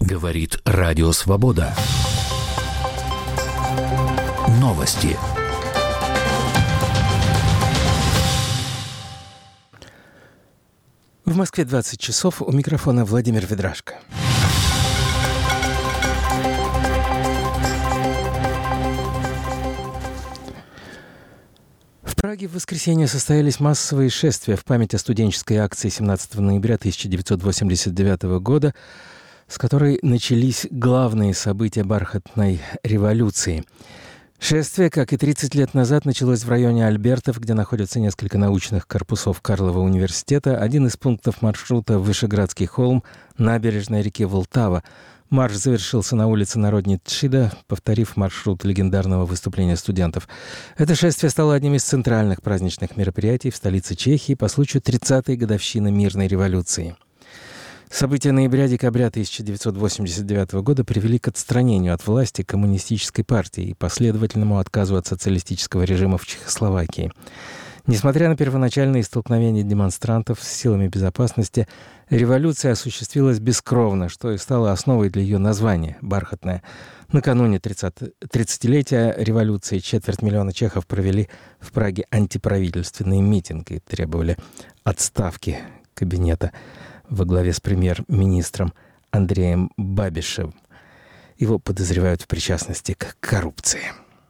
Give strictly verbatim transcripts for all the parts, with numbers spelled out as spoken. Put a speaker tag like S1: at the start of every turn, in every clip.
S1: Говорит Радио Свобода. Новости.
S2: В Москве двадцать часов. У микрофона Владимир Ведрашко. В Праге в воскресенье состоялись массовые шествия в память о студенческой акции семнадцатого ноября тысяча девятьсот восемьдесят девятого года, с которой начались главные события бархатной революции. Шествие, как и тридцать лет назад, началось в районе Альбертов, где находятся несколько научных корпусов Карлова университета. Один из пунктов маршрута – Вышеградский холм, набережная реки Волтава. Марш завершился на улице Народничида, повторив маршрут легендарного выступления студентов. Это шествие стало одним из центральных праздничных мероприятий в столице Чехии по случаю тридцатой годовщины мирной революции. События ноября-декабря тысяча девятьсот восемьдесят девятого года привели к отстранению от власти коммунистической партии и последовательному отказу от социалистического режима в Чехословакии. Несмотря на первоначальные столкновения демонстрантов с силами безопасности, революция осуществилась бескровно, что и стало основой для ее названия – «Бархатная». Накануне тридцатилетия революции четверть миллиона чехов провели в Праге антиправительственный митинг и требовали отставки кабинета во главе с премьер-министром Андреем Бабишевым. Его подозревают в причастности к коррупции.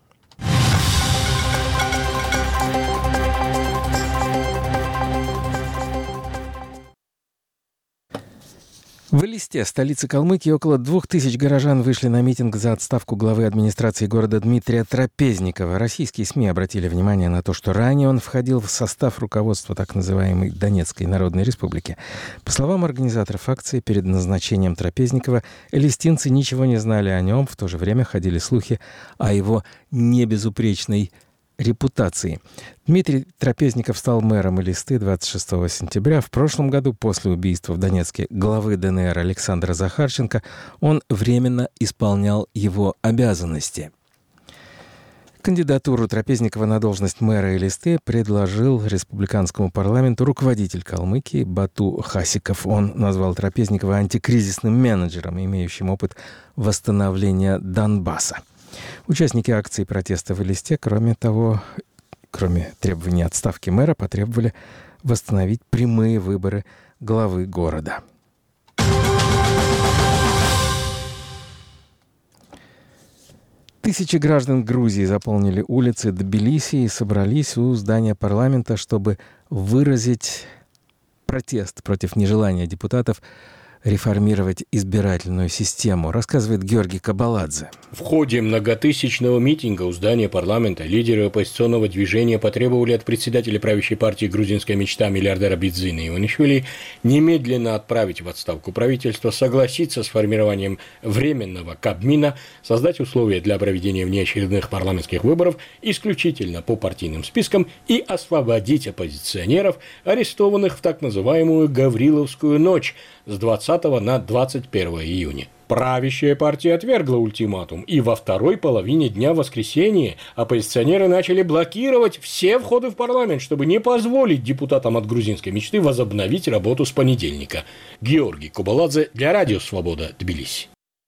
S2: В Элисте, столице Калмыкии, около двух тысяч горожан вышли на митинг за отставку главы администрации города Дмитрия Трапезникова. Российские СМИ обратили внимание на то, что ранее он входил в состав руководства так называемой Донецкой Народной Республики. По словам организаторов акции, перед назначением Трапезникова элистинцы ничего не знали о нем, в то же время ходили слухи о его небезупречной репутации. Дмитрий Трапезников стал мэром Элисты двадцать шестого сентября. В прошлом году, после убийства в Донецке главы ДНР Александра Захарченко, он временно исполнял его обязанности. Кандидатуру Трапезникова на должность мэра Элисты предложил республиканскому парламенту руководитель Калмыкии Бату Хасиков. Он назвал Трапезникова антикризисным менеджером, имеющим опыт восстановления Донбасса. Участники акции протеста в Элисте, кроме того, кроме требования отставки мэра, потребовали восстановить прямые выборы главы города. Тысячи граждан Грузии заполнили улицы Тбилиси и собрались у здания парламента, чтобы выразить протест против нежелания депутатов реформировать избирательную систему, рассказывает Георгий Кабаладзе.
S3: В ходе многотысячного митинга у здания парламента лидеры оппозиционного движения потребовали от председателя правящей партии «Грузинская мечта» миллиардера Бидзина Иванишвили немедленно отправить в отставку правительства, согласиться с формированием временного Кабмина, создать условия для проведения внеочередных парламентских выборов исключительно по партийным спискам и освободить оппозиционеров, арестованных в так называемую Гавриловскую ночь с двадцатого на двадцать первое июня. Правящая партия отвергла ультиматум, и во второй половине дня воскресенья оппозиционеры начали блокировать все входы в парламент, чтобы не позволить депутатам от грузинской мечты возобновить работу с понедельника. Георгий Кабаладзе для Радио Свобода, Тбилиси.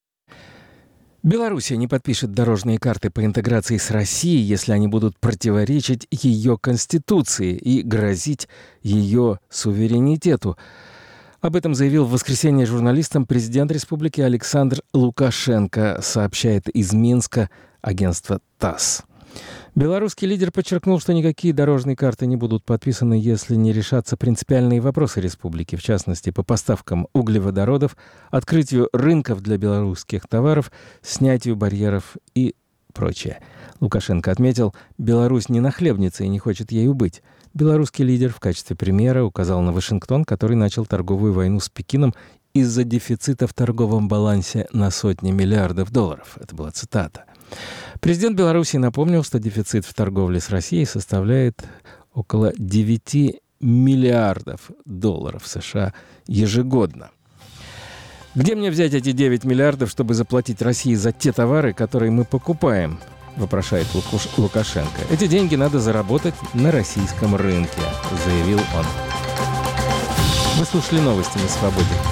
S2: Белоруссия не подпишет дорожные карты по интеграции с Россией, если они будут противоречить ее конституции и грозить ее суверенитету. Об этом заявил в воскресенье журналистам президент республики Александр Лукашенко, сообщает из Минска агентство ТАСС. Белорусский лидер подчеркнул, что никакие дорожные карты не будут подписаны, если не решатся принципиальные вопросы республики, в частности, по поставкам углеводородов, открытию рынков для белорусских товаров, снятию барьеров и прочее. Лукашенко отметил, Беларусь не нахлебница и не хочет ею быть. Белорусский лидер в качестве примера указал на Вашингтон, который начал торговую войну с Пекином из-за дефицита в торговом балансе на сотни миллиардов долларов. Это была цитата. Президент Беларуси напомнил, что дефицит в торговле с Россией составляет около девяти миллиардов долларов США ежегодно. Где мне взять эти девять миллиардов, чтобы заплатить России за те товары, которые мы покупаем? Вопрошает Лукуш... Лукашенко. Эти деньги надо заработать на российском рынке, заявил он. Вы слушали новости на «Свободе».